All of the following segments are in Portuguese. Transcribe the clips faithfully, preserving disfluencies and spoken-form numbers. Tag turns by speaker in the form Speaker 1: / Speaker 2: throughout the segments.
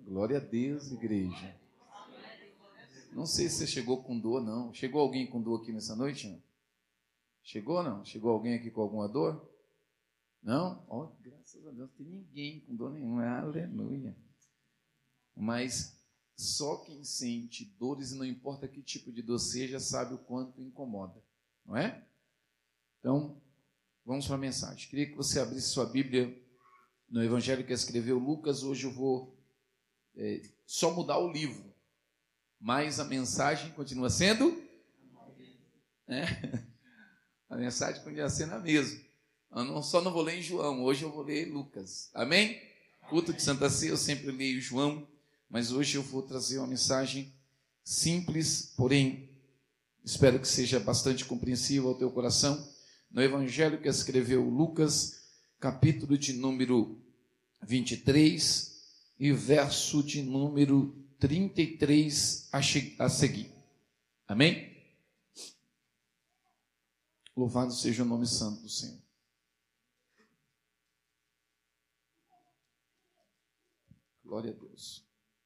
Speaker 1: Glória a Deus, igreja. Não sei se você chegou com dor, não. Chegou alguém com dor aqui nessa noite? Não? Chegou, não? Chegou alguém aqui com alguma dor? Não? Oh, graças a Deus, não tem ninguém com dor nenhuma. Aleluia. Mas só quem sente dores, e não importa que tipo de dor seja, sabe o quanto incomoda. Não é? Então, vamos para a mensagem. Queria que você abrisse sua Bíblia no Evangelho que escreveu Lucas. Hoje eu vou é, só mudar o livro, mas a mensagem continua sendo... É, a mensagem continua sendo a mesma. Eu não, só não vou ler em João, hoje eu vou ler Lucas. Amém? Culto de Santa Ceia, eu sempre leio João, mas hoje eu vou trazer uma mensagem simples, porém, espero que seja bastante compreensível ao teu coração. No Evangelho que escreveu Lucas, capítulo de número vinte e três e verso de número trinta e três a, a seguir. Amém? Louvado seja o nome santo do Senhor. Glória a Deus.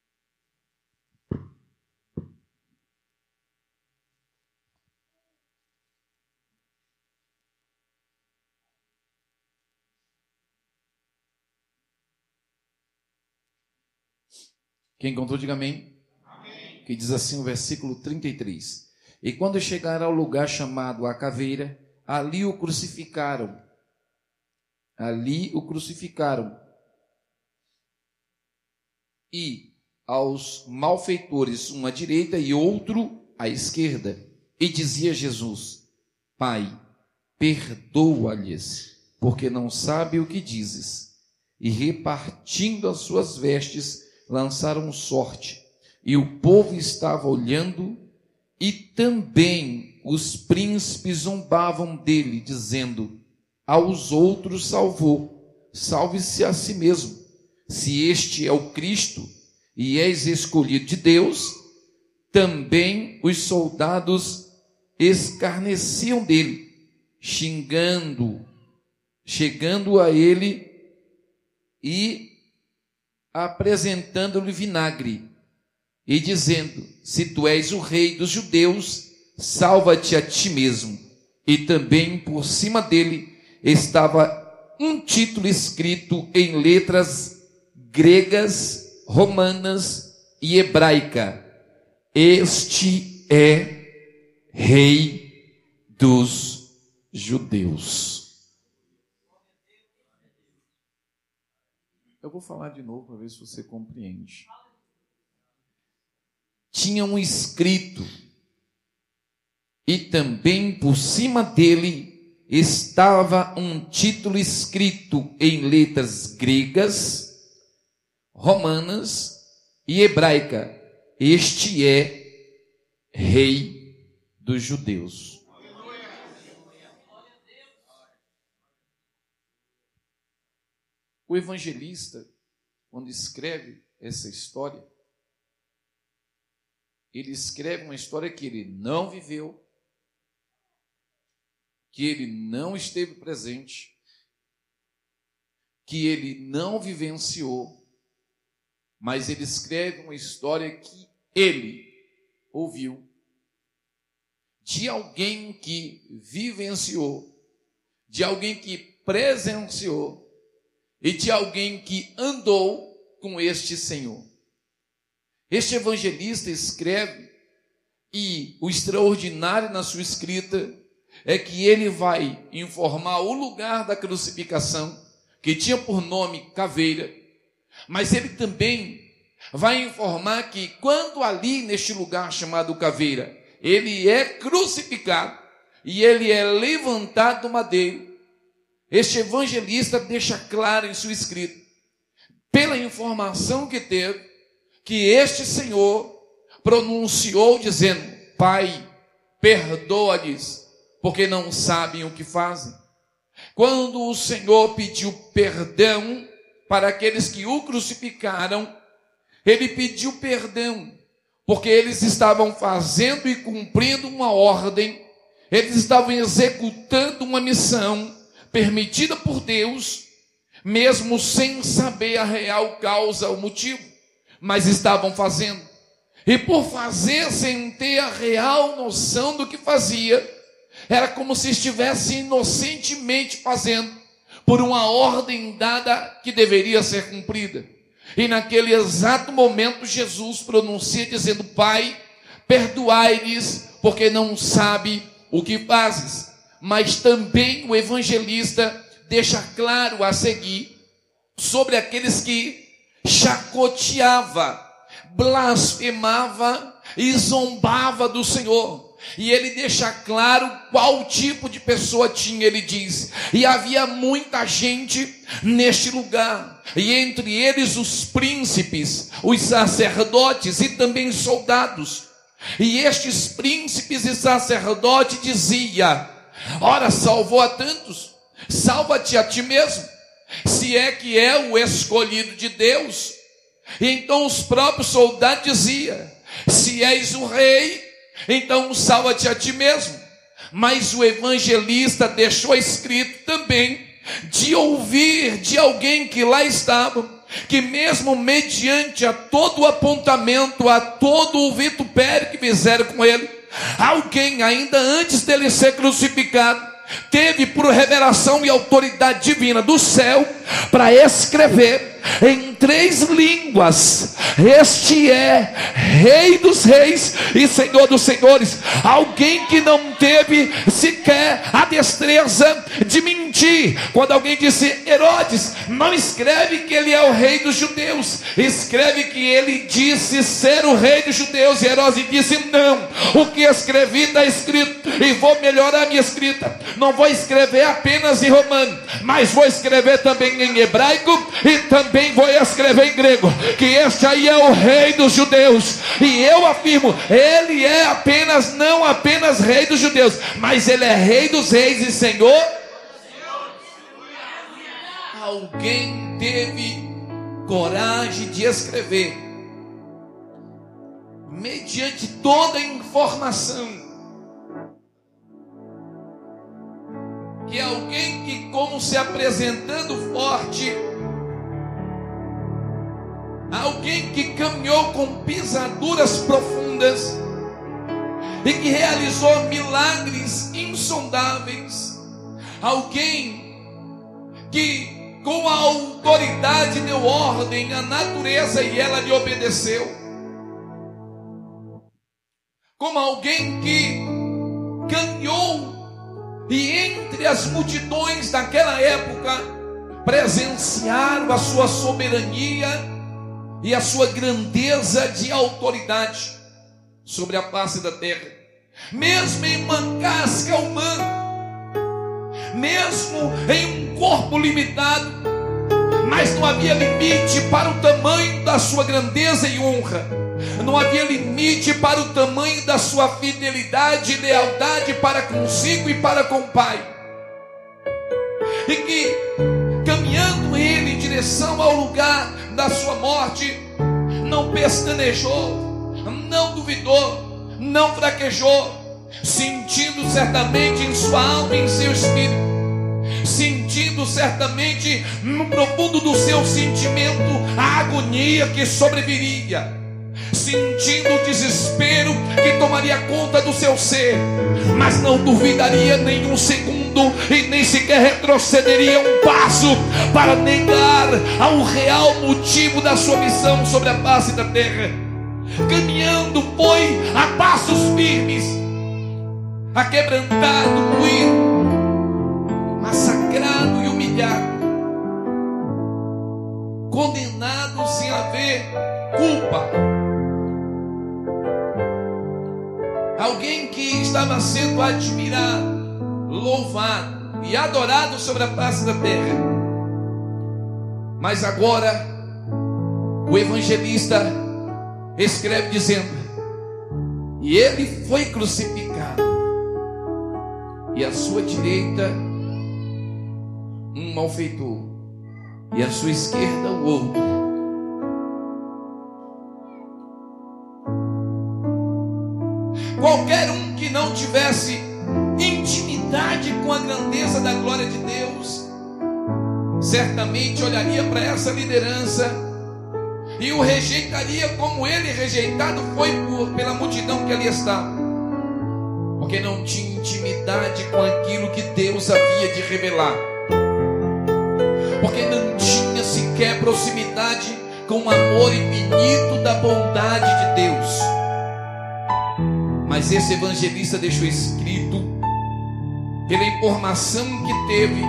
Speaker 1: Quem encontrou, diga amém. Amém. Que diz assim o versículo trinta e três. E quando chegaram ao lugar chamado a Caveira, ali o crucificaram. Ali o crucificaram. E aos malfeitores, um à direita e outro à esquerda. E dizia Jesus: Pai, perdoa-lhes, porque não sabe o que dizes. E repartindo as suas vestes, lançaram sorte. E o povo estava olhando, e também os príncipes zombavam dele, dizendo: aos outros salvou, salve-se a si mesmo. Se este é o Cristo e és escolhido de Deus. Também os soldados escarneciam dele, xingando, chegando a ele e apresentando-lhe vinagre e dizendo: se tu és o rei dos judeus, salva-te a ti mesmo. E também por cima dele estava um título escrito em letras gregas, romanas e hebraica: este é Rei dos Judeus. Eu vou falar de novo para ver se você compreende. Tinha um escrito, e também por cima dele estava um título escrito em letras gregas, romanas e hebraica: este é Rei dos Judeus. O evangelista, quando escreve essa história, ele escreve uma história que ele não viveu, que ele não esteve presente, que ele não vivenciou, mas ele escreve uma história que ele ouviu de alguém que vivenciou, de alguém que presenciou e de alguém que andou com este Senhor. Este evangelista escreve, e o extraordinário na sua escrita é que ele vai informar o lugar da crucificação, que tinha por nome Caveira, mas ele também vai informar que quando ali neste lugar chamado Caveira, ele é crucificado e ele é levantado do madeiro, este evangelista deixa claro em sua escrita, pela informação que teve, que este Senhor pronunciou dizendo: Pai, perdoa-lhes, porque não sabem o que fazem. Quando o Senhor pediu perdão para aqueles que o crucificaram, ele pediu perdão, porque eles estavam fazendo e cumprindo uma ordem, eles estavam executando uma missão permitida por Deus, mesmo sem saber a real causa, o motivo. mas estavam fazendo. E por fazer sem ter a real noção do que fazia, era como se estivesse inocentemente fazendo por uma ordem dada que deveria ser cumprida. E naquele exato momento Jesus pronuncia dizendo: Pai, perdoai-lhes, porque não sabe o que fazes. Mas também o evangelista deixa claro a seguir sobre aqueles que chacoteava, blasfemava e zombava do Senhor. E ele deixa claro qual tipo de pessoa tinha. Ele diz: e havia muita gente neste lugar, e entre eles os príncipes, os sacerdotes e também soldados. E estes príncipes e sacerdotes diziam: ora, salvou a tantos, salva-te a ti mesmo, se é que é o escolhido de Deus. E então os próprios soldados diziam: se és o rei, então salva-te a ti mesmo. Mas o evangelista deixou escrito também, de ouvir de alguém que lá estava, que mesmo mediante a todo o apontamento, a todo o vitupério que fizeram com ele, alguém ainda antes dele ser crucificado, teve por revelação e autoridade divina do céu para escrever em três línguas: este é Rei dos Reis e Senhor dos Senhores. Alguém que não teve sequer a destreza de mentir. Quando alguém disse: Herodes, não escreve que ele é o rei dos judeus, escreve que ele disse ser o rei dos judeus. E Herodes disse: não, o que escrevi está escrito, e vou melhorar a minha escrita. Não vou escrever apenas em romano, mas vou escrever também em hebraico, e também vou escrever em grego, que este aí é o rei dos judeus. E eu afirmo, ele é apenas, não apenas rei dos judeus, mas ele é rei dos reis e senhor. Alguém teve coragem de escrever, mediante toda a informação, que alguém que, como se apresentando forte, alguém que caminhou com pisaduras profundas e que realizou milagres insondáveis, alguém que com a autoridade deu ordem à natureza e ela lhe obedeceu, como alguém que caminhou e entre as multidões daquela época presenciaram a sua soberania e a sua grandeza de autoridade sobre a face da terra, mesmo em uma casca humana, mesmo em um corpo limitado, mas não havia limite para o tamanho da sua grandeza e honra, não havia limite para o tamanho da sua fidelidade e lealdade para consigo e para com o Pai. E que, caminhando ele em direção ao lugar da sua morte, não pestanejou, não duvidou, não fraquejou, sentindo certamente em sua alma e em seu espírito, sentindo certamente no profundo do seu sentimento a agonia que sobreviria, sentindo o desespero que tomaria conta do seu ser, mas não duvidaria nem um segundo e nem sequer retrocederia um passo para negar ao real motivo da sua missão sobre a face da terra. Caminhando foi a passos firmes, aquebrantado, moído, massacrado e humilhado, condenado sem haver culpa. Alguém que estava sendo admirado, louvado e adorado sobre a face da terra. Mas agora o evangelista escreve dizendo: e ele foi crucificado, e à sua direita um malfeitor, e à sua esquerda o outro. Qualquer um que não tivesse intimidade com a grandeza da glória de Deus, certamente olharia para essa liderança e o rejeitaria como ele rejeitado foi por, pela multidão que ali está, porque não tinha intimidade com aquilo que Deus havia de revelar, porque não tinha sequer proximidade com o amor infinito da bondade de Deus. Mas esse evangelista deixou escrito, pela informação que teve,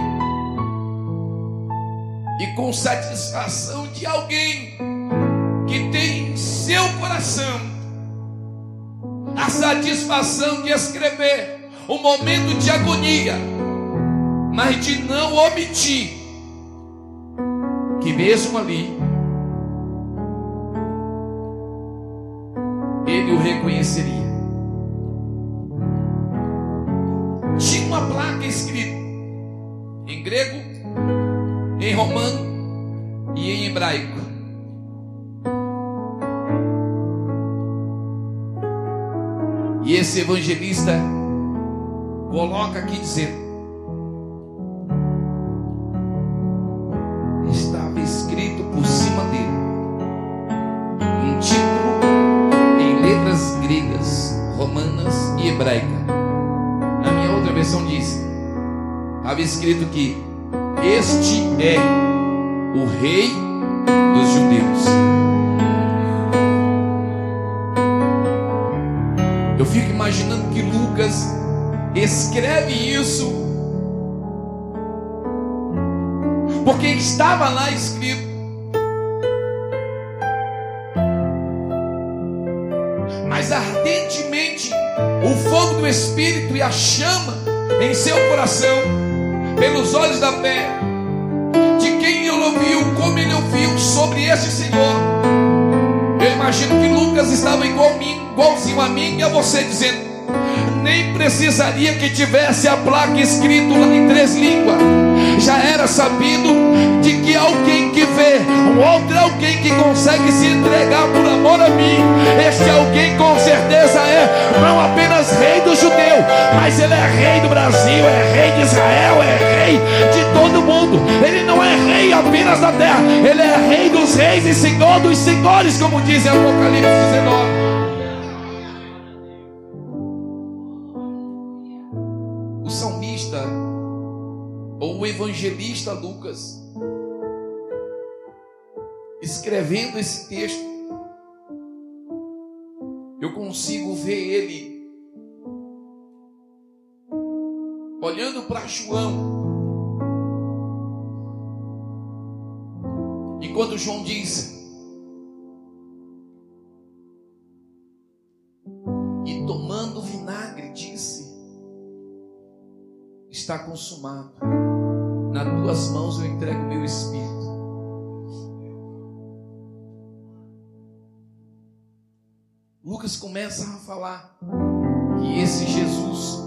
Speaker 1: e com satisfação de alguém que tem em seu coração a satisfação de escrever um momento de agonia, mas de não omitir que mesmo ali ele o reconheceria. Tinha uma placa escrita em grego, em romano e em hebraico. E esse evangelista coloca aqui dizendo: estava escrito por cima dele um título em letras gregas, romanas e hebraicas. Na minha outra versão diz: estava escrito que este é o Rei dos Judeus. Eu fico imaginando que Lucas escreve isso porque estava lá escrito. Mas ardentemente o fogo do Espírito e a chama em seu coração, pelos olhos da fé, de quem ele ouviu, como ele ouviu sobre este Senhor. Eu imagino que Lucas estava igual a mim, igualzinho a mim e a você, dizendo: nem precisaria que tivesse a placa escrito lá em três línguas, já era sabido de que alguém que vê um outro alguém que consegue se entregar por amor a mim, este alguém com certeza é não apenas rei do judeu, mas ele é rei do Brasil, é rei de Israel, é rei de todo mundo. Ele não é rei apenas da terra, ele é rei dos reis e senhor dos senhores, como diz em Apocalipse dezenove. O salmista, ou o evangelista Lucas, escrevendo esse texto, eu consigo ver ele olhando para João, enquanto João diz: e tomando vinagre disse: está consumado, nas tuas mãos eu entrego o meu espírito. Lucas começa a falar que esse Jesus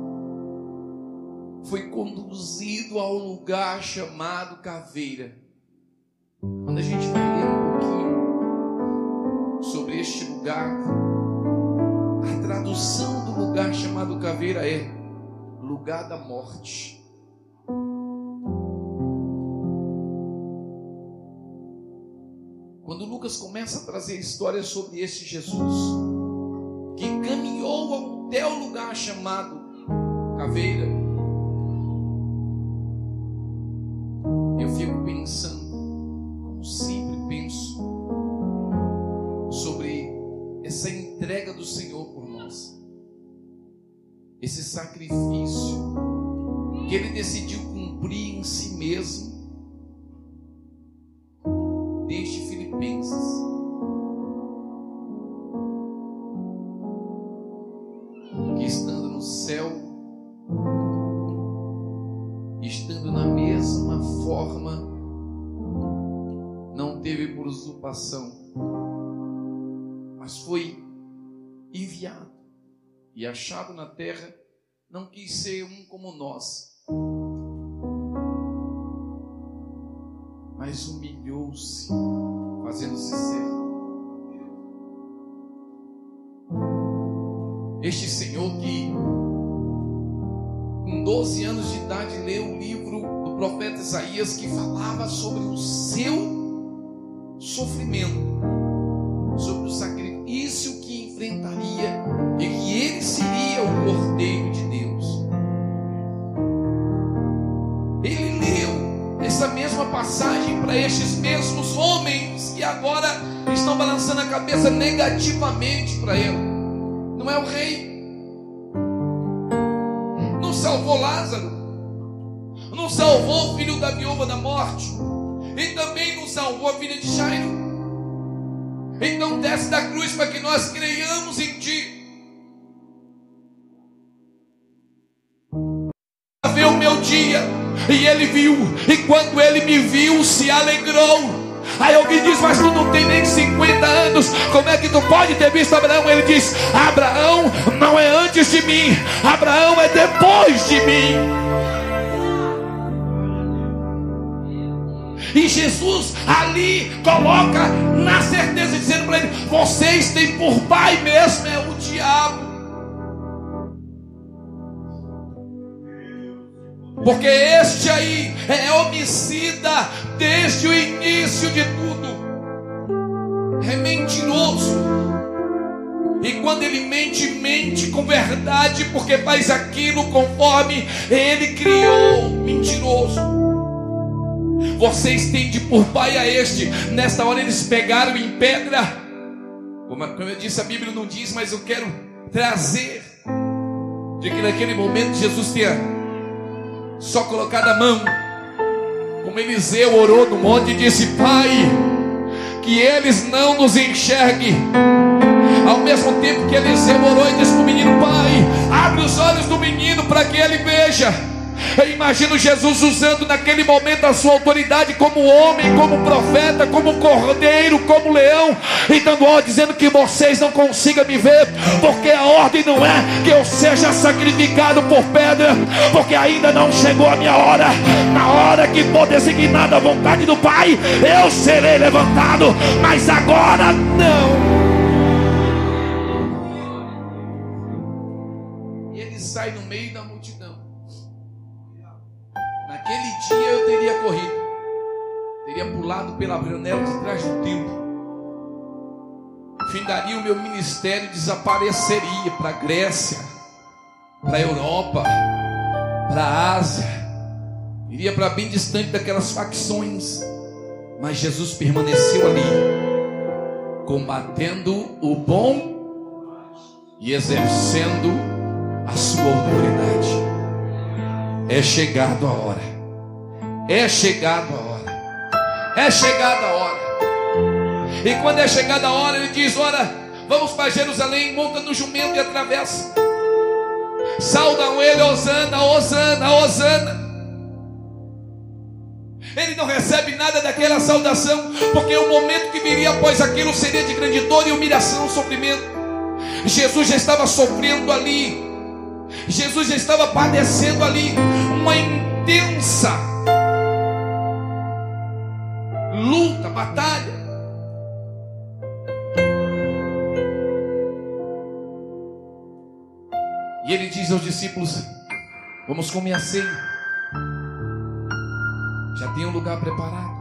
Speaker 1: foi conduzido ao lugar chamado Caveira. Quando a gente vai ler um pouquinho sobre este lugar, a tradução do lugar chamado Caveira é lugar da morte. Quando Lucas começa a trazer histórias sobre esse Jesus que caminhou até o lugar chamado Caveira, eu fico pensando, como sempre penso, sobre essa entrega do Senhor por nós, esse sacrifício que Ele decidiu cumprir em si mesmo. Desde Filipenses, que estando no céu, estando na mesma forma, não teve por usurpação, mas foi enviado e achado na terra, não quis ser um como nós, mas humilhou-se, fazendo-se servo. Este Senhor que com doze anos de idade leu o livro do profeta Isaías, que falava sobre o seu sofrimento, sobre o sacrifício que enfrentaria e que ele seria o Cordeiro de Deus. Ele leu essa mesma passagem para estes mesmos homens que agora estão balançando a cabeça negativamente para ele. Não é o rei, não salvou Lázaro, não salvou o filho da viúva da morte, e também não salvou a filha de Jairo. Então desce da cruz para que nós creiamos em ti. Vê o meu dia, e ele viu, e quando ele me viu, se alegrou. Aí alguém diz: mas tu não tem nem cinquenta anos, como é que tu pode ter visto Abraão? Ele diz: Abraão não é antes de mim, Abraão é depois de mim. E Jesus ali coloca na certeza, dizendo para ele: vocês têm por pai mesmo é o diabo. Porque este aí é homicida desde o início de tudo. É mentiroso. E quando ele mente, mente com verdade, porque faz aquilo conforme ele criou. Mentiroso. Vocês têm de por pai a este. Nesta hora eles pegaram em pedra. Como eu disse, a Bíblia não diz, mas eu quero trazer de que naquele momento Jesus tenha só colocado a mão, como Eliseu orou no monte e disse: Pai, que eles não nos enxerguem. Ao mesmo tempo que Eliseu orou e disse para o menino: Pai, abre os olhos do menino para que ele veja. Eu imagino Jesus usando naquele momento a sua autoridade como homem, como profeta, como cordeiro, como leão, e dando ordem, dizendo que vocês não consigam me ver, porque a ordem não é que eu seja sacrificado por pedra, porque ainda não chegou a minha hora. Na hora que for designada a vontade do Pai, eu serei levantado, mas agora não. E ele sai no meio da multidão. Naquele dia eu teria corrido, teria pulado pela janela de trás do templo, findaria o meu ministério, desapareceria para a Grécia, para a Europa, para a Ásia, iria para bem distante daquelas facções. Mas Jesus permaneceu ali, combatendo o bom e exercendo a sua autoridade. É chegado a hora, é chegado a hora, é chegada a hora. E quando é chegada a hora, ele diz: ora, vamos para Jerusalém, monta no jumento e atravessa. Saudam ele: Hosana, Hosana, Hosana. Ele não recebe nada daquela saudação, porque o momento que viria após aquilo seria de grande dor e humilhação, sofrimento. Jesus já estava sofrendo ali, Jesus já estava padecendo ali uma intensa luta, batalha. E ele diz aos discípulos: vamos comer a ceia, já tem um lugar preparado.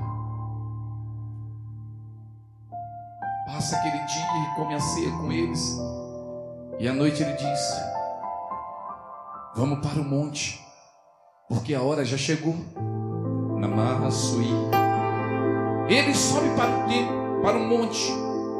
Speaker 1: Passa aquele dia e come a ceia com eles. E à noite ele diz: vamos para o monte, porque a hora já chegou. Namassui. Ele sobe para o templo, para o monte,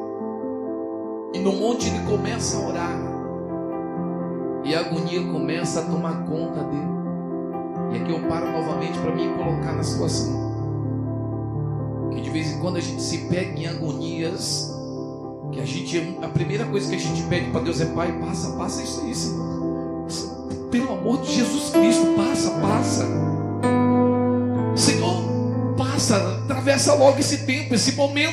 Speaker 1: e no monte ele começa a orar, e a agonia começa a tomar conta dele. E aqui eu paro novamente para me colocar na situação que de vez em quando a gente se pega em agonias, que a gente, a primeira coisa que a gente pede para Deus é: Pai, passa, passa isso aí, Senhor. Pelo amor de Jesus Cristo, passa, passa. Senhor, passa, atravessa logo esse tempo, esse momento.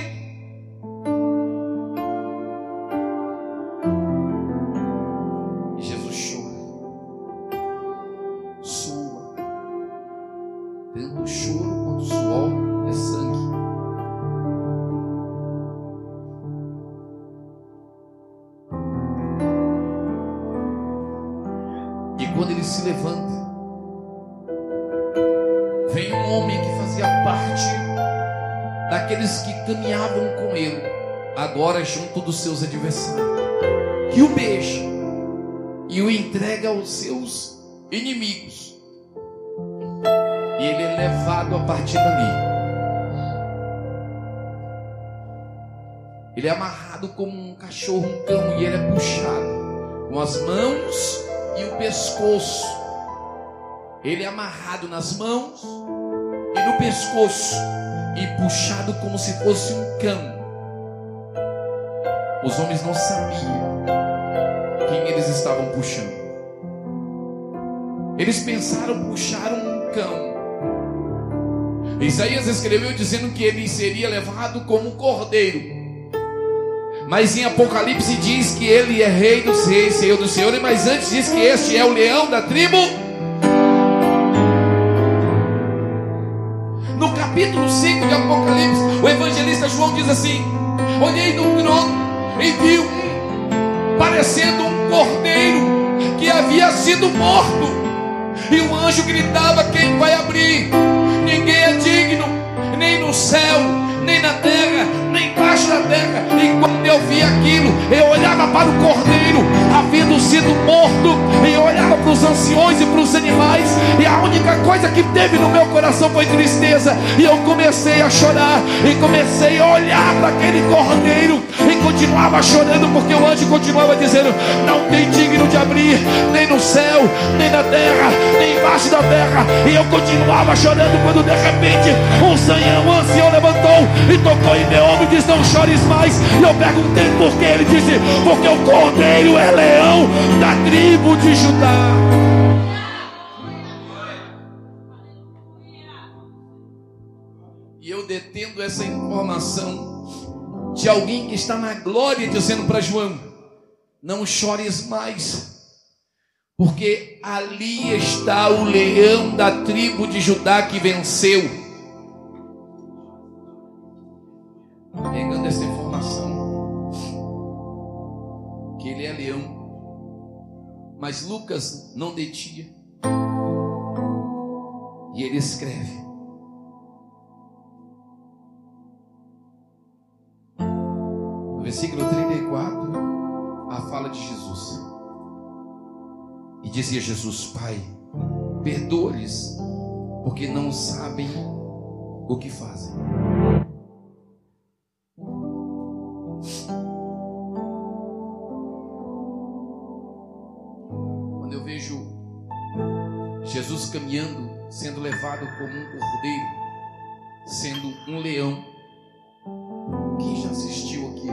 Speaker 1: E Jesus chora, sua, tanto o choro quanto o suor é sangue. E quando ele se levanta, vem um homem que fazia parte daqueles que caminhavam com ele, agora junto dos seus adversários, que o beija e o entrega aos seus inimigos. E ele é levado a partir dali. Ele é amarrado como um cachorro, um cão, e ele é puxado com as mãos e o pescoço. Ele é amarrado nas mãos e no pescoço e puxado como se fosse um cão. Os homens não sabiam quem eles estavam puxando. Eles pensaram puxar um cão. Isaías escreveu dizendo que ele seria levado como um cordeiro. Mas em Apocalipse diz que ele é rei dos reis, Senhor dos senhores. Mas antes diz que este é o leão da tribo. No capítulo cinco de Apocalipse, o evangelista João diz assim: olhei no trono e vi um parecendo um cordeiro que havia sido morto. E o anjo gritava: quem vai abrir? Ninguém é digno, nem no céu, nem na terra, nem embaixo da terra. E quando eu vi aquilo, eu olhava para o cordeiro, havendo sido morto, e eu olhava para os anciões e para os animais, e a única coisa que teve no meu coração foi tristeza. E eu comecei a chorar, e comecei a olhar para aquele cordeiro, e continuava chorando, porque o anjo continuava dizendo: não tem digno de abrir, nem no céu, nem na terra, nem embaixo da terra. E eu continuava chorando, quando de repente um sanhão, um ancião levantou e tocou em meu ombro e disse: não chores mais. E eu perguntei por que. Ele disse: porque o cordeiro é leão da tribo de Judá. E eu detendo essa informação de alguém que está na glória, dizendo para João: não chores mais, porque ali está o leão da tribo de Judá que venceu. Pegando essa informação, que ele é leão, mas Lucas não detinha, e ele escreve: no versículo trinta e quatro, a fala de Jesus. E dizia Jesus: Pai, perdoa-lhes, porque não sabem o que fazem. Quando eu vejo Jesus caminhando, sendo levado como um cordeiro, sendo um leão, quem já assistiu aqui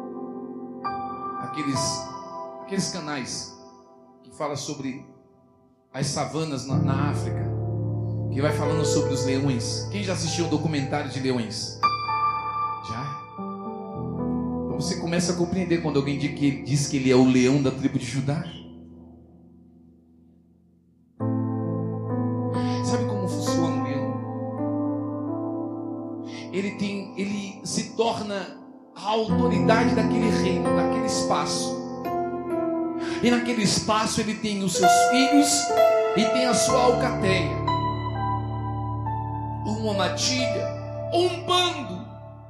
Speaker 1: aqueles, aqueles canais que fala sobre as savanas na, na África, que vai falando sobre os leões? Quem já assistiu um documentário de leões? Já? Então você começa a compreender quando alguém diz que, diz que ele é o leão da tribo de Judá. Sabe como funciona o leão? Ele tem, ele se torna a autoridade daquele reino, daquele espaço. E naquele espaço ele tem os seus filhos e tem a sua alcateia, uma matilha, um bando.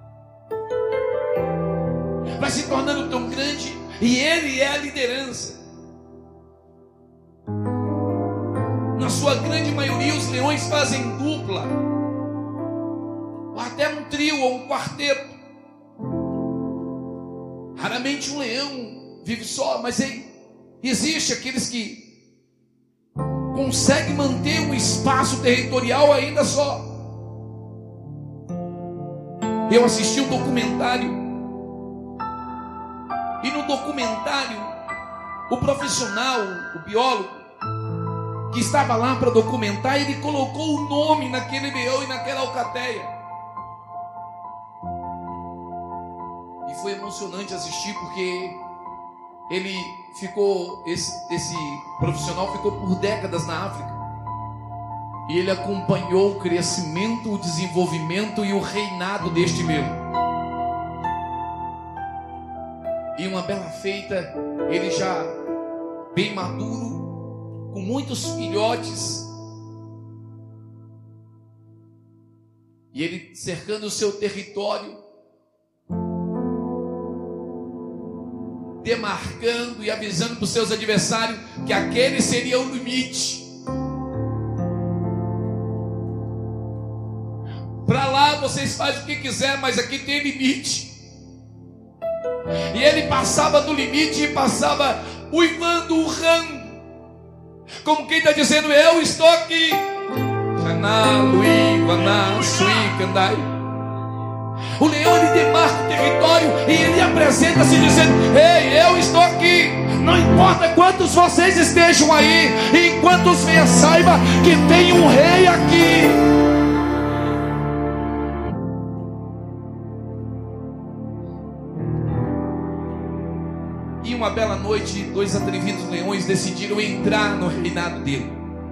Speaker 1: Vai se tornando tão grande, e ele é a liderança. Na sua grande maioria, os leões fazem dupla, ou até um trio ou um quarteto. Raramente um leão vive só, mas ele, existe aqueles que conseguem manter um espaço territorial ainda só. Eu assisti um documentário, e no documentário o profissional, o biólogo que estava lá para documentar, ele colocou o nome naquele leão e naquela alcateia. E foi emocionante assistir, porque ele ficou, esse, esse profissional ficou por décadas na África, e ele acompanhou o crescimento, o desenvolvimento e o reinado deste leão. E uma bela feita, ele já bem maduro, com muitos filhotes, E ele cercando o seu território, demarcando e avisando para os seus adversários que aquele seria o limite. Para lá vocês fazem o que quiser, mas aqui tem limite. E ele passava do limite e passava uivando, urrando, como quem está dizendo: eu estou aqui. O leão, ele demarca o território e ele apresenta-se dizendo: ei, eu estou aqui. Não importa quantos vocês estejam aí, e quantos venham, saiba que tem um rei aqui. E uma bela noite, dois atrevidos leões decidiram entrar no reinado dele.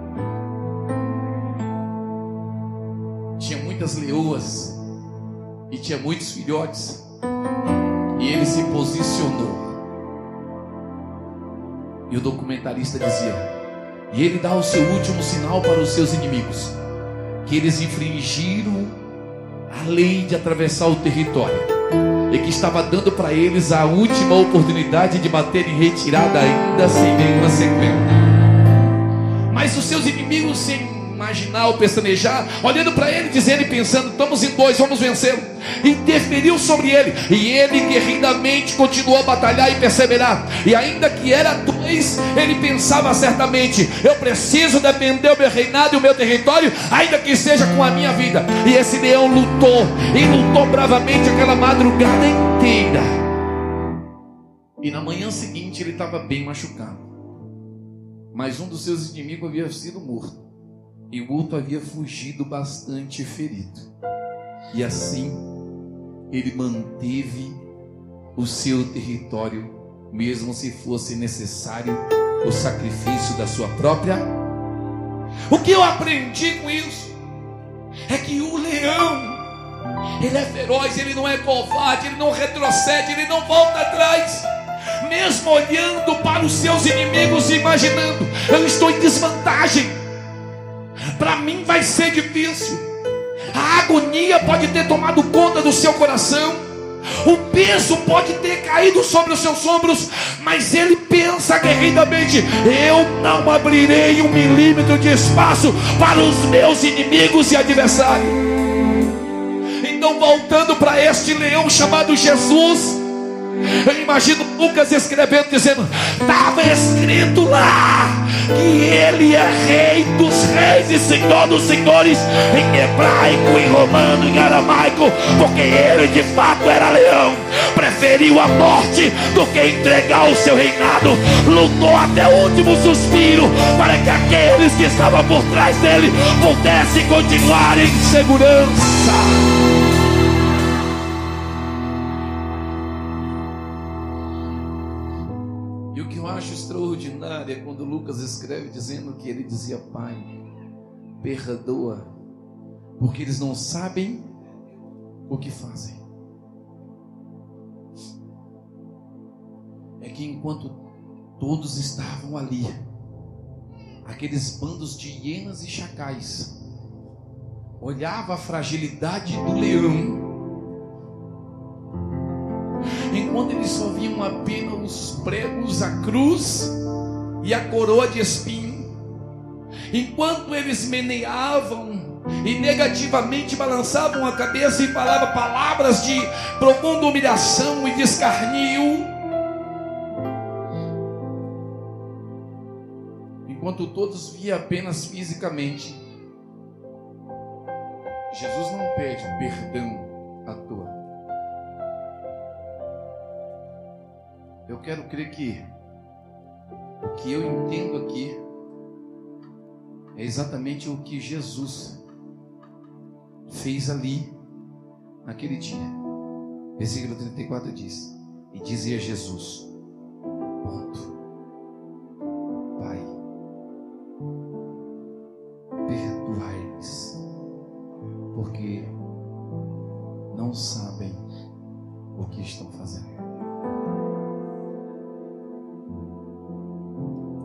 Speaker 1: Tinha muitas leoas e tinha muitos filhotes, e ele se posicionou. E o documentarista dizia: e ele dá o seu último sinal para os seus inimigos, que eles infringiram a lei de atravessar o território, e que estava dando para eles a última oportunidade de bater em retirada, ainda sem nenhuma sequela. Mas os seus inimigos, sem imaginar ou pestanejar, olhando para ele, dizendo e pensando: estamos em dois, vamos vencê-lo, interferiu sobre ele, e ele guerreiramente continuou a batalhar e perseverar. E ainda que era dois, ele pensava certamente: eu preciso defender o meu reinado e o meu território, ainda que seja com a minha vida. E esse leão lutou, e lutou bravamente aquela madrugada inteira. E na manhã seguinte ele estava bem machucado, mas um dos seus inimigos havia sido morto, e o outro havia fugido bastante ferido. E assim ele manteve o seu território, mesmo se fosse necessário o sacrifício da sua própria. O que eu aprendi com isso é que o leão, ele é feroz, ele não é covarde, ele não retrocede, ele não volta atrás. Mesmo olhando para os seus inimigos e imaginando: eu estou em desvantagem, para mim vai ser difícil. A agonia pode ter tomado conta do seu coração, o peso pode ter caído sobre os seus ombros, mas ele pensa aguerridamente: eu não abrirei um milímetro de espaço para os meus inimigos e adversários. Então, voltando para este leão chamado Jesus, eu imagino Lucas escrevendo, dizendo: estava escrito lá que ele é rei dos reis e senhor dos senhores, em hebraico, em romano, em aramaico, porque ele de fato era leão. Preferiu a morte do que entregar o seu reinado. Lutou até o último suspiro para que aqueles que estavam por trás dele pudessem continuar em segurança. Extraordinário é quando Lucas escreve dizendo que ele dizia: Pai, perdoa, porque eles não sabem o que fazem. É que enquanto todos estavam ali, aqueles bandos de hienas e chacais olhava a fragilidade do leão, enquanto eles só viam apenas os pregos, a cruz e a coroa de espinho, enquanto eles meneavam e negativamente balançavam a cabeça e falavam palavras de profunda humilhação e de escarnio, enquanto todos viam apenas fisicamente, Jesus não pede perdão à toa. Eu quero crer que o que eu entendo aqui é exatamente o que Jesus fez ali naquele dia. Versículo trinta e quatro diz: e dizia Jesus: ponto. Pai, perdoai-lhes, porque não sabem o que estão fazendo.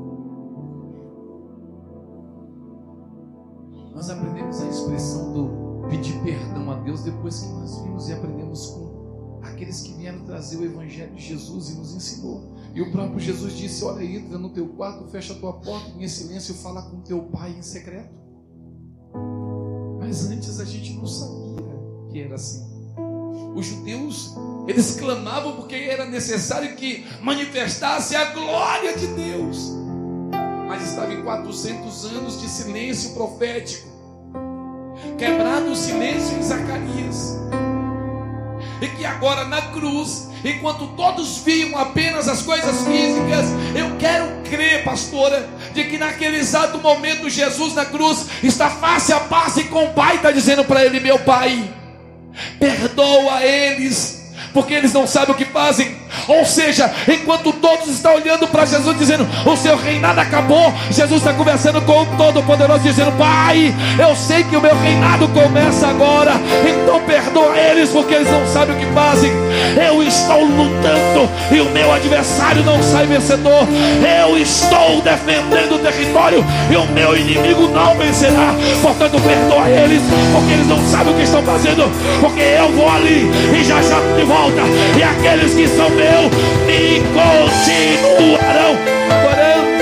Speaker 1: Nós aprendemos a expressão do pedir perdão a Deus depois que nós vimos e aprendemos com aqueles que vieram trazer o Evangelho de Jesus e nos ensinou. E o próprio Jesus disse: olha, entra no teu quarto, fecha a tua porta e em silêncio fala com teu pai em secreto. Mas antes a gente não sabia que era assim. Os judeus, eles clamavam porque era necessário que manifestasse a glória de Deus. Mas estava em quatrocentos anos de silêncio profético, quebrado o silêncio em Zacarias. E que agora na cruz, enquanto todos viam apenas as coisas físicas, eu quero crer, pastora, de que naquele exato momento Jesus na cruz está face a face com o Pai, está dizendo para ele: meu Pai, perdoa eles, porque eles não sabem o que fazem. Ou seja, enquanto todos estão olhando para Jesus dizendo: o seu reinado acabou, Jesus está conversando com o Todo-Poderoso dizendo: Pai, eu sei que o meu reinado começa agora, então perdoa eles, porque eles não sabem o que fazem. Eu estou lutando e o meu adversário não sai vencedor. Eu estou defendendo o território e o meu inimigo não vencerá. Portanto, perdoa eles, porque eles não sabem o que estão fazendo, porque eu vou ali e já já de volta, e aqueles que são meus me continuarão adorando.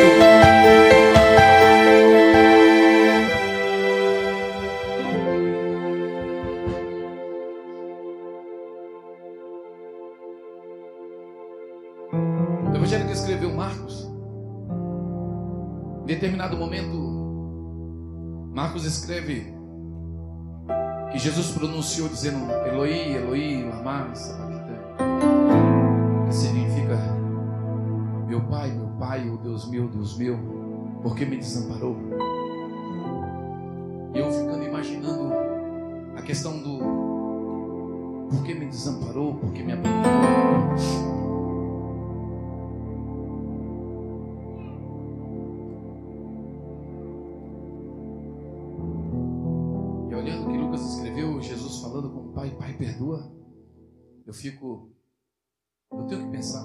Speaker 1: O evangelho que escreveu Marcos, em determinado momento, Marcos escreve que Jesus pronunciou dizendo: Eloi, Eloi, lama sabachthani, que significa: meu Pai, meu Pai, oh Deus meu, Deus meu, por que me desamparou? E eu ficando imaginando a questão do por que me desamparou, por que me abandonou. E olhando o que Lucas escreveu, Jesus falando com o Pai: Pai, perdoa. Eu fico, eu tenho que pensar,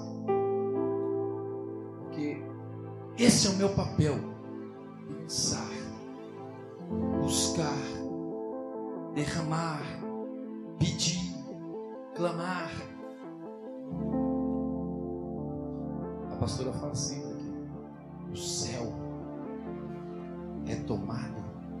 Speaker 1: porque esse é o meu papel: pensar, buscar, derramar, pedir, clamar. A pastora fala sempre que o céu é tomado,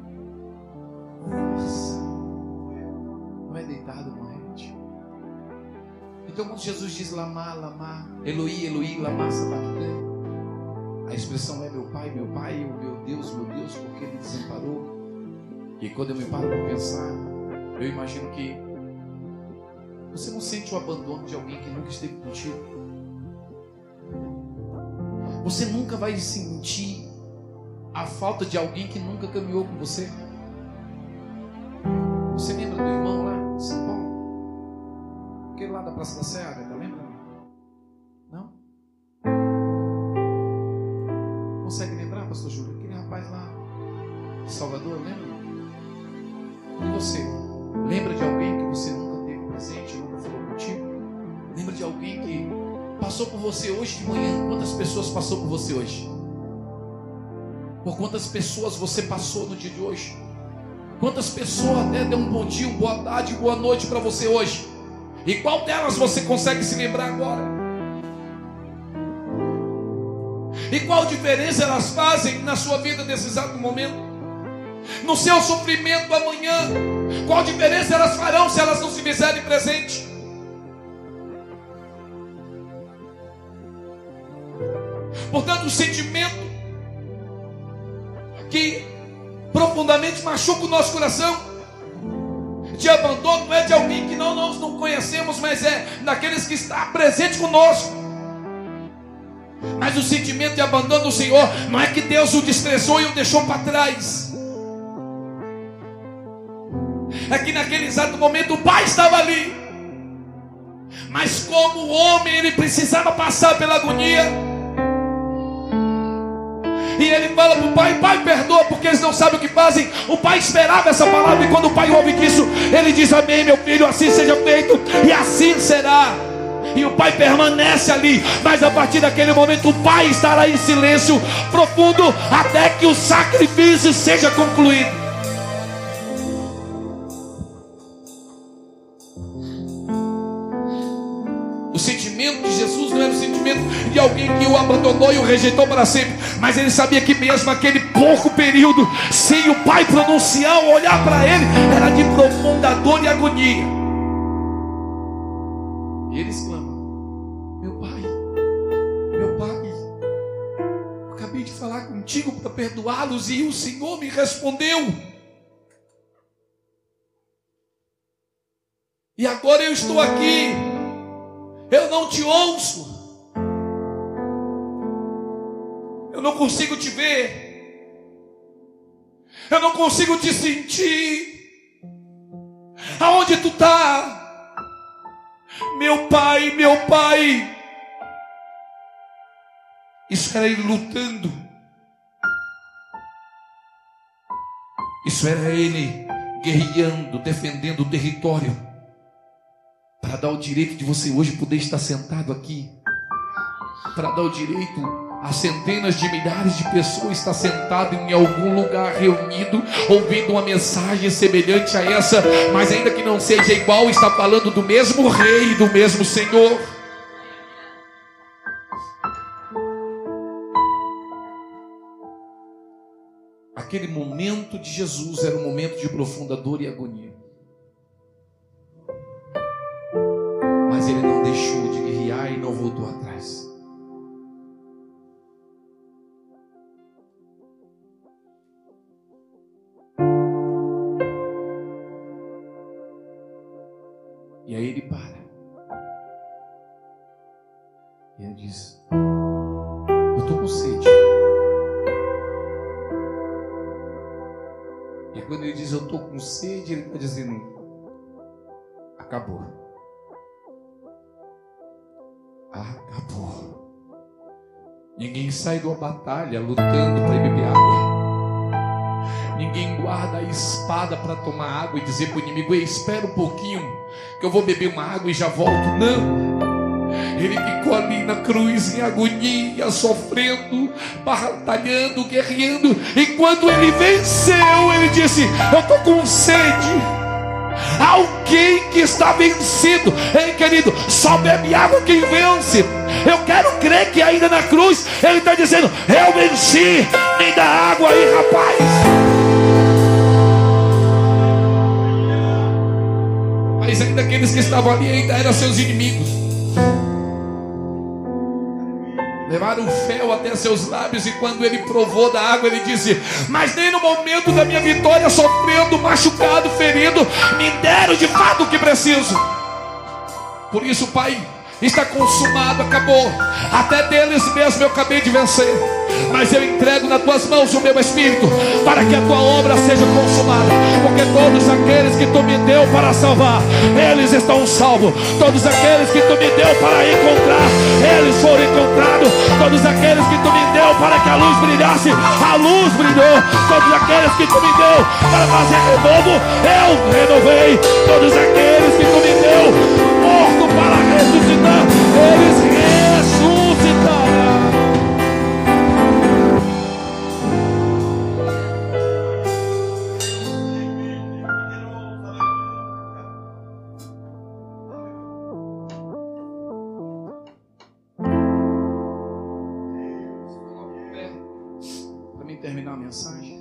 Speaker 1: nossa, não é deitado, não é? Então quando Jesus diz lama, lama, Eloi, Eloi, lama sabachthani, a expressão é: meu Pai, meu Pai, oh meu Deus, meu Deus, por que me desamparou? E quando eu me paro para pensar, eu imagino que você não sente o abandono de alguém que nunca esteve contigo. Você nunca vai sentir a falta de alguém que nunca caminhou com você. Você lembra do irmão lá de São Paulo? Aquele lá da Praça da Sé, tá lembra? Não? Consegue lembrar, pastor Júlio? Aquele rapaz lá de Salvador, lembra? E você? Lembra de alguém que você nunca teve presente, nunca falou contigo? Lembra de alguém que passou por você hoje de manhã? Quantas pessoas passou por você hoje? Por quantas pessoas você passou no dia de hoje? Quantas pessoas até deu um bom dia, uma boa tarde, boa noite para você hoje? E qual delas você consegue se lembrar agora? E qual diferença elas fazem na sua vida nesse exato momento? No seu sofrimento amanhã, qual diferença elas farão se elas não se fizerem presente? Portanto, o sentimento que profundamente machuca o nosso coração de abandono não é de alguém que não, nós não conhecemos, mas é daqueles que está presente conosco. Mas o sentimento de abandono do Senhor não é que Deus o desprezou e o deixou para trás. É que naquele exato momento o Pai estava ali, mas como o homem ele precisava passar pela agonia, e ele fala para o pai: Pai, perdoa, porque eles não sabem o que fazem. O pai esperava essa palavra, e quando o pai ouve isso, ele diz: Amém, meu filho, assim seja feito, e assim será. E o pai permanece ali, mas a partir daquele momento o pai estará em silêncio profundo até que o sacrifício seja concluído. O sentimento de Jesus não era o sentimento de alguém que o abandonou e o rejeitou para sempre, mas ele sabia que mesmo aquele pouco período, sem o Pai pronunciar ou olhar para ele, era de profunda dor e agonia. E ele exclama: meu Pai, meu Pai, eu acabei de falar contigo para perdoá-los e o Senhor me respondeu. E agora eu estou aqui, eu não te ouço, eu não consigo te ver, eu não consigo te sentir. Aonde tu está? Meu Pai, meu Pai. Isso era ele lutando, isso era ele guerreando, defendendo o território, para dar o direito de você hoje poder estar sentado aqui, para dar o direito a centenas de milhares de pessoas estar sentado em algum lugar reunido, ouvindo uma mensagem semelhante a essa, mas ainda que não seja igual, está falando do mesmo Rei, do mesmo Senhor. Aquele momento de Jesus era um momento de profunda dor e agonia, mas ele não deixou de guerrear e não voltou atrás. E aí ele para. E ele diz: eu estou com sede. E quando ele diz eu estou com sede, ele está dizendo: acabou. Acabou. Ninguém sai de uma batalha lutando para beber água. Ninguém guarda a espada para tomar água e dizer para o inimigo: ei, espera um pouquinho que eu vou beber uma água e já volto. Não. Ele ficou ali na cruz em agonia, sofrendo, batalhando, guerreando. E quando ele venceu, ele disse: eu estou com sede. Alguém que está vencido, ei querido, só bebe água quem vence. Eu quero crer que ainda na cruz ele está dizendo: eu venci, me dá água aí, rapaz. Mas ainda aqueles que estavam ali ainda eram seus inimigos. Levaram fel até seus lábios, e quando ele provou da água, ele disse: mas nem no momento da minha vitória, sofrendo, machucado, ferido, me deram de fato o que preciso. Por isso, Pai, está consumado, acabou. Até deles mesmo eu acabei de vencer, mas eu entrego nas tuas mãos o meu espírito, para que a tua obra seja consumada. Porque todos aqueles que tu me deu para salvar, eles estão salvos. Todos aqueles que tu me deu para encontrar, eles foram encontrados. Todos aqueles que tu me deu para que a luz brilhasse, a luz brilhou. Todos aqueles que tu me deu para fazer renovo, eu renovei. Todos aqueles que tu me deu morto para ressuscitar, eles ressuscitaram. Para mim terminar a mensagem.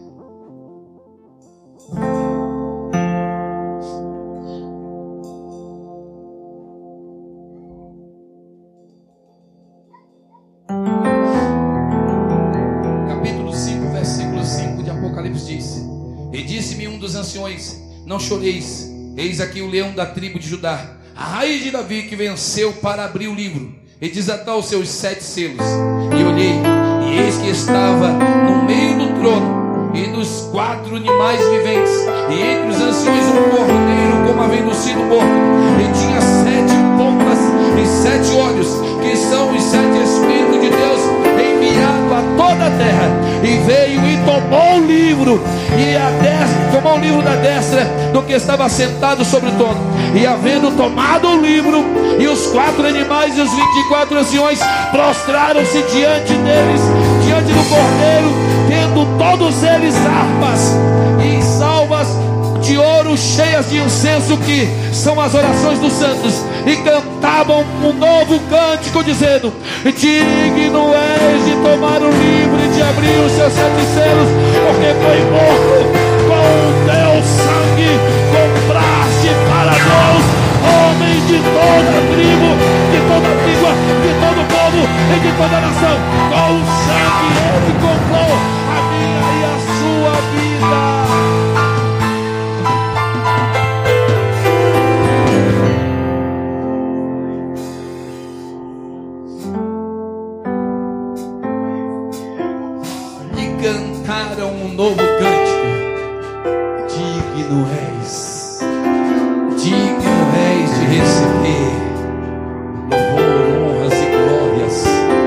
Speaker 1: Dos anciões: não choreis, eis aqui o leão da tribo de Judá, a raiz de Davi, que venceu para abrir o livro e desatar os seus sete selos. E olhei, e eis que estava no meio do trono e dos quatro animais viventes, e entre os anciões um cordeiro como havendo sido morto, e tinha sete pompas e sete olhos, que são os sete Espíritos de Deus enviado a toda a terra. E veio e tomou o livro, e a destra, tomou o livro da destra do que estava sentado sobre o trono. E havendo tomado o livro, e os quatro animais e os vinte e quatro anciões prostraram-se diante deles, diante do cordeiro, tendo todos eles harpas e salvas de ouro cheias de incenso, que são as orações dos santos, e cantavam um novo cântico, dizendo: digno és de tomar o livro e de abrir os seus sete selos, porque foi morto com o teu sangue, compraste para Deus homens de toda tribo, de toda língua, de todo povo e de toda nação. Com o sangue ele comprou a minha e a sua vida. Cantaram um novo cântico: digno és, digno és de receber louvor, honras e glórias.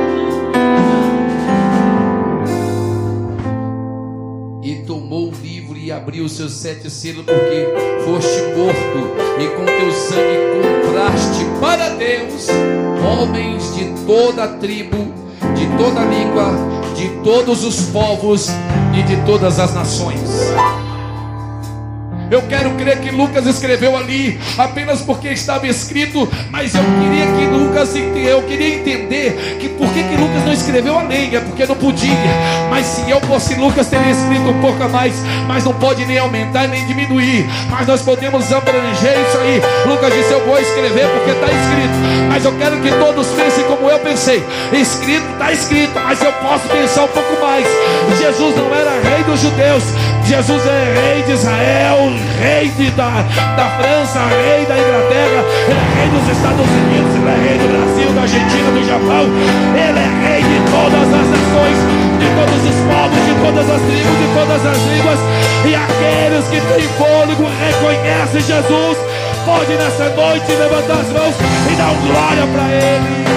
Speaker 1: E tomou o livro e abriu os seus sete selos, porque foste morto e com teu sangue compraste para Deus homens de toda a tribo, de toda a língua, de todos os povos e de todas as nações. Eu quero crer que Lucas escreveu ali apenas porque estava escrito, mas eu queria que Lucas, eu queria entender que por que, que Lucas não escreveu além, é porque não podia. Mas se eu fosse Lucas, teria escrito um pouco a mais, mas não pode nem aumentar nem diminuir. Mas nós podemos abranger isso aí. Lucas disse: eu vou escrever porque está escrito, mas eu quero que todos pensem como eu pensei. Escrito, está escrito, mas eu posso pensar um pouco mais. Jesus não era rei dos judeus, Jesus é rei de Israel, rei de, da, da França, rei da Inglaterra, ele é rei dos Estados Unidos, ele é rei do Brasil, da Argentina, do Japão. Ele é rei de todas as nações, de todos os povos, de todas as tribos, de todas as línguas. E aqueles que têm fôlego reconhecem Jesus. Pode nessa noite levantar as mãos e dar glória para Ele.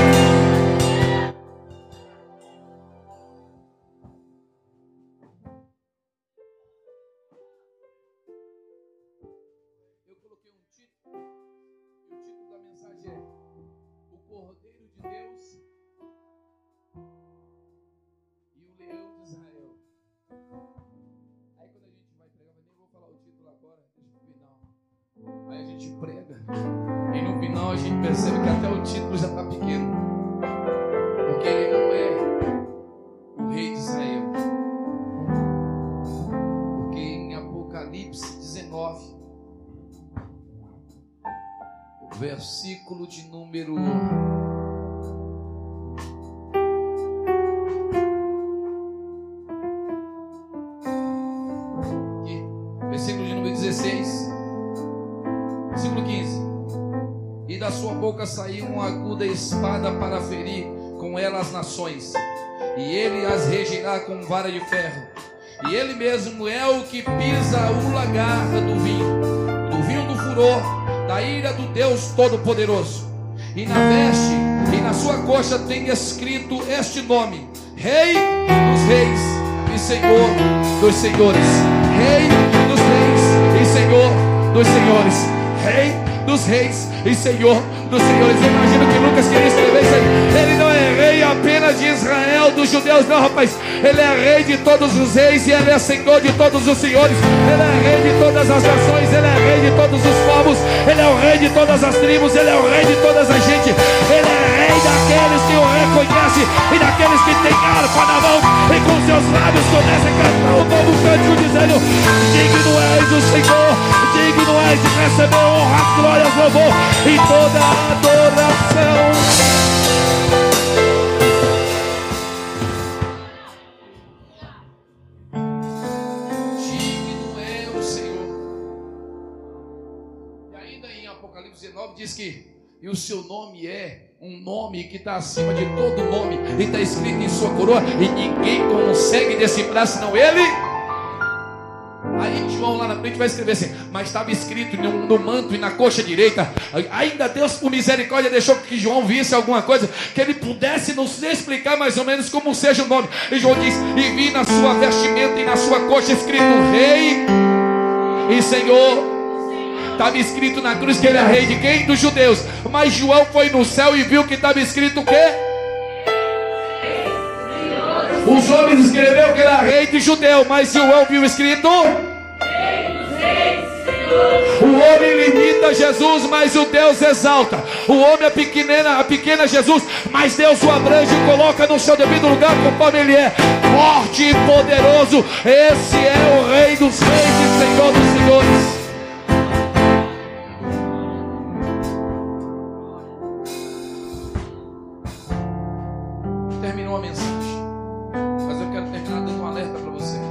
Speaker 1: Aí a gente prega e no final a gente percebe que até o título já está pequeno, porque ele não é o rei de Israel. Porque em Apocalipse dezenove, o versículo de número versículo de número dezesseis, versículo quinze: e da sua boca saiu uma aguda espada para ferir com ela as nações, e ele as regirá com vara de ferro, e ele mesmo é o que pisa o lagar do vinho, do vinho do furor, da ira do Deus Todo-Poderoso. E na veste e na sua coxa tem escrito este nome: Rei dos Reis e Senhor dos Senhores. Rei dos Reis e Senhor dos Senhores. Rei dos Reis e Senhor dos Senhores. Eu imagino que Lucas queria escrever isso aí. Ele não é rei apenas de Israel, dos judeus, não, rapaz. Ele é rei de todos os reis e ele é Senhor de todos os senhores. Ele é rei de todas as nações, ele é rei de todos os povos, ele é o rei de todas as tribos, ele é o rei de todas as gente. Ele é rei daqueles que o reconhecem e daqueles que têm harpa na mão e com seus lábios começam a cantar um novo cântico, dizendo: digno és o Senhor, digno és de receber honras, glórias, louvor e toda adoração. Digno é o Senhor. E ainda em Apocalipse dezenove diz que e o seu nome é um nome que está acima de todo nome, e está escrito em sua coroa, e ninguém consegue decifrar senão ele. Aí João lá na frente vai escrever assim: mas estava escrito no, no manto e na coxa direita. Ainda Deus por misericórdia deixou que João visse alguma coisa, que ele pudesse nos explicar mais ou menos como seja o nome. E João diz: e vi na sua vestimenta e na sua coxa escrito Rei e Senhor. Estava escrito na cruz que ele é rei de quem? Dos judeus. Mas João foi no céu e viu que estava escrito o quê? Os homens escreveram que ele era rei de judeu, mas João viu escrito Rei dos reis. O homem limita Jesus, mas o Deus exalta. O homem é pequena, a pequena Jesus, mas Deus o abrange e coloca no seu devido lugar conforme Ele é. Forte e poderoso, esse é o Rei dos Reis e Senhor dos Senhores. Terminou a mensagem, mas eu quero terminar dando um alerta para você.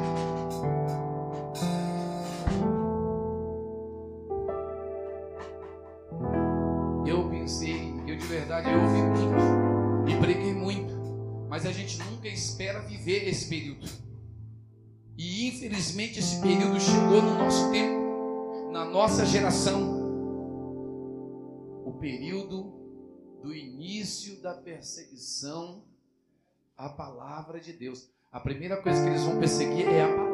Speaker 1: Eu pensei, eu de verdade, eu ouvi muito e preguei muito, mas a gente nunca espera viver esse período. E infelizmente esse período chegou no nosso tempo, na nossa geração. O período do início da perseguição à palavra de Deus. A primeira coisa que eles vão perseguir é a palavra.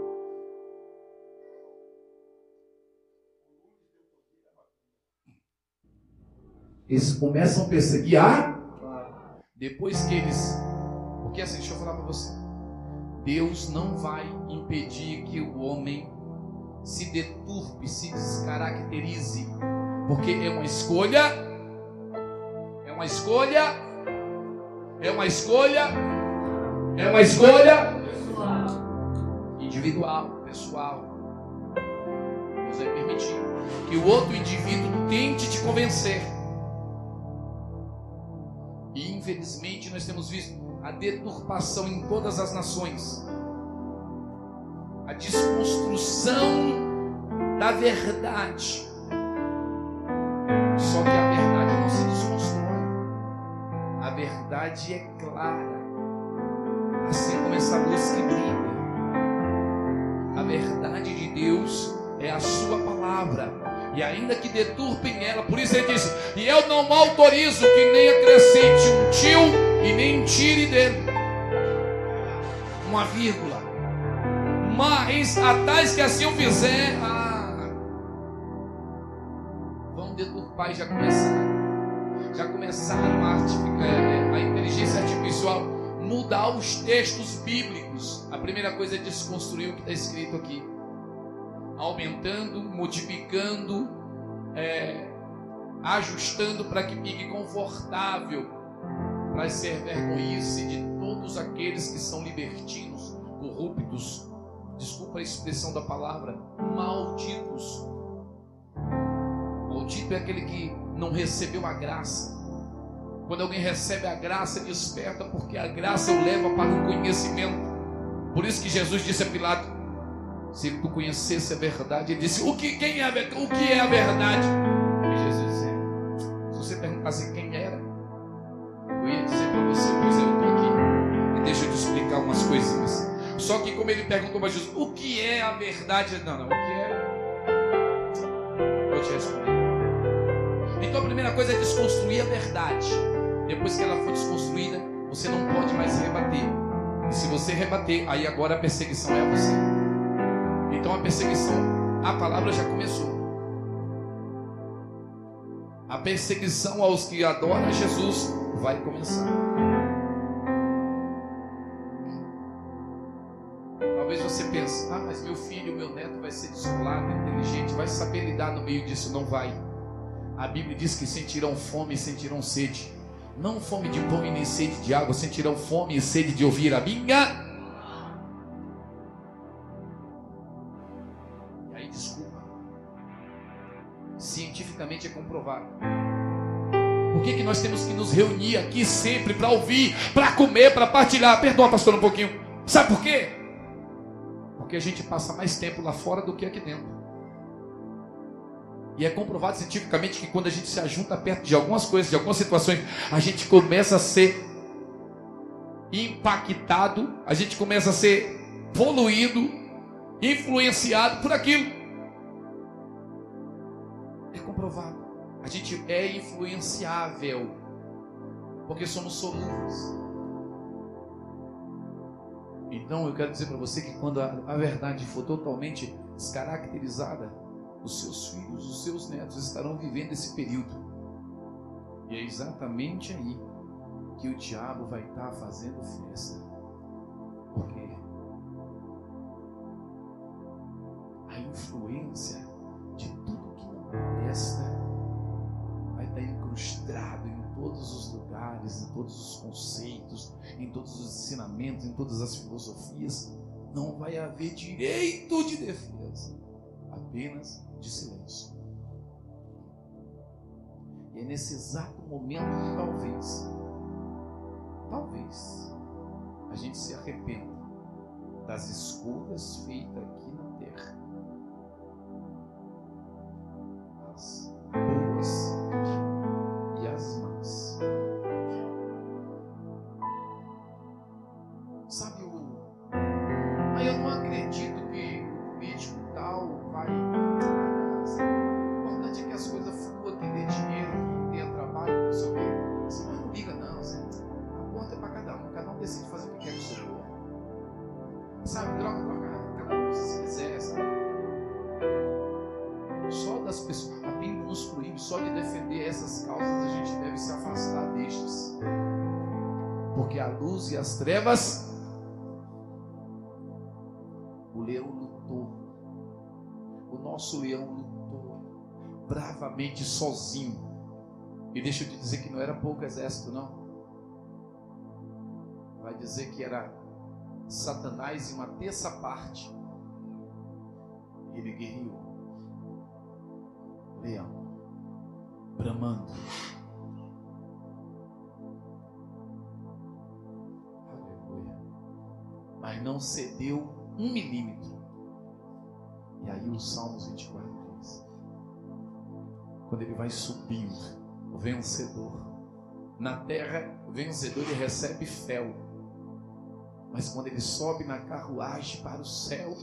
Speaker 1: Eles começam a perseguir a... Depois que eles... Porque assim, deixa eu falar para você. Deus não vai impedir que o homem se deturpe, se descaracterize. Porque é uma escolha. É uma escolha. É uma escolha. É uma escolha individual, pessoal. Deus vai permitir que o outro indivíduo tente te convencer. E infelizmente nós temos visto a deturpação em todas as nações, a desconstrução da verdade. Só que a verdade não se desconstrói. A verdade é clara, assim como essa luz que brilha. A verdade de Deus é a sua palavra. E ainda que deturpem ela, por isso ele diz: e eu não autorizo que nem acrescente um tio e nem tire dele uma vírgula. Mas a tais que assim o fizer, ah, vão deturpar e já começaram. Já começaram a, a inteligência artificial mudar os textos bíblicos. A primeira coisa é desconstruir o que está escrito aqui, aumentando, modificando, é, ajustando para que fique confortável, para ser vergonhice de todos aqueles que são libertinos, corruptos, desculpa a expressão da palavra, malditos. Maldito é aquele que não recebeu a graça. Quando alguém recebe a graça, desperta, porque a graça o leva para o conhecimento. Por isso que Jesus disse a Pilato: se tu conhecesse a verdade, ele disse: o que, quem é, o que é a verdade? E Jesus disse: se você perguntasse quem era, eu ia dizer para você: pois eu estou aqui, e deixa eu te explicar umas coisinhas. Só que como ele perguntou para Jesus: o que é a verdade? Não, não, o que é? Vou te responder. Então a primeira coisa é desconstruir a verdade. Depois que ela for desconstruída, você não pode mais rebater. E se você rebater, aí agora a perseguição é a você. Então a perseguição, a palavra já começou. A perseguição aos que adoram Jesus vai começar. Talvez você pense: ah, mas meu filho, meu neto vai ser descolado, inteligente, vai saber lidar no meio disso. Não vai. A Bíblia diz que sentirão fome e sentirão sede. Não fome de pão e nem sede de água, sentirão fome e sede de ouvir a minha. E aí, desculpa, cientificamente é comprovado. Por que que nós temos que nos reunir aqui sempre para ouvir, para comer, para partilhar? Perdoa, pastor, um pouquinho. Sabe por quê? Porque a gente passa mais tempo lá fora do que aqui dentro. E é comprovado cientificamente que quando a gente se ajunta perto de algumas coisas, de algumas situações, a gente começa a ser impactado, a gente começa a ser poluído, influenciado por aquilo. É comprovado. A gente é influenciável, porque somos solúveis. Então eu quero dizer para você que quando a, a verdade for totalmente descaracterizada, os seus filhos, os seus netos estarão vivendo esse período. E é exatamente aí que o diabo vai estar fazendo festa. Porque a influência de lugares, em todos os conceitos, em todos os ensinamentos, em todas as filosofias. Não vai haver direito de defesa, apenas de silêncio. E é nesse exato momento que talvez, talvez, a gente se arrependa das escolhas feitas aqui na terra. As boas e as más. Sabe o... Aí eu não acredito que o político tal vai... O importante é que as coisas fluam, que dê dinheiro, que tenha trabalho, não sei o quê. Você não liga não, você... a porta é para cada um. Cada um decide fazer o que quer com o seu corpo. Sabe, droga, droga, cada um se quiser, sabe? Só das pessoas, a Bíblia nos proíbe, só de defender essas causas a gente deve se afastar destes. Porque a luz e as trevas, o leão lutou, o nosso leão lutou bravamente sozinho. E deixa eu te dizer que não era pouco exército, não. Vai dizer que era Satanás em uma terça parte. Ele guerreou. Leão, bramando. Aleluia. Mas não cedeu um milímetro. E aí o Salmos vinte e quatro diz: quando ele vai subindo, o vencedor, na terra, o vencedor ele recebe fel. Mas quando ele sobe na carruagem para o céu,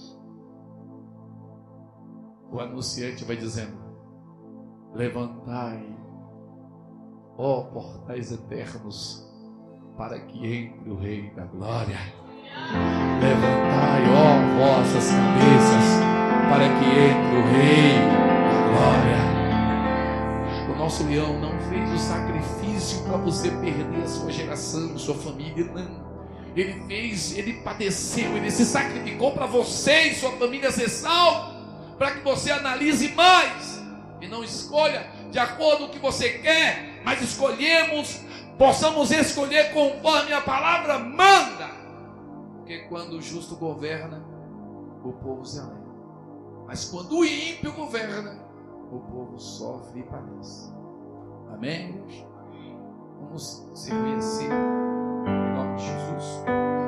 Speaker 1: o anunciante vai dizendo: levantai, ó portais eternos, para que entre o Rei da Glória. Levantai, ó vossas cabeças, para que entre o Rei da Glória. O nosso leão não fez o sacrifício para você perder a sua geração, sua família, não. Ele fez, ele padeceu, ele se sacrificou para você e sua família ser salvo, para que você analise mais e não escolha de acordo com o que você quer, mas escolhemos, possamos escolher conforme a palavra manda. Porque quando o justo governa, o povo se alegra. Mas quando o ímpio governa, o povo sofre e padece. Amém? Vamos se conhecer em nome de Jesus.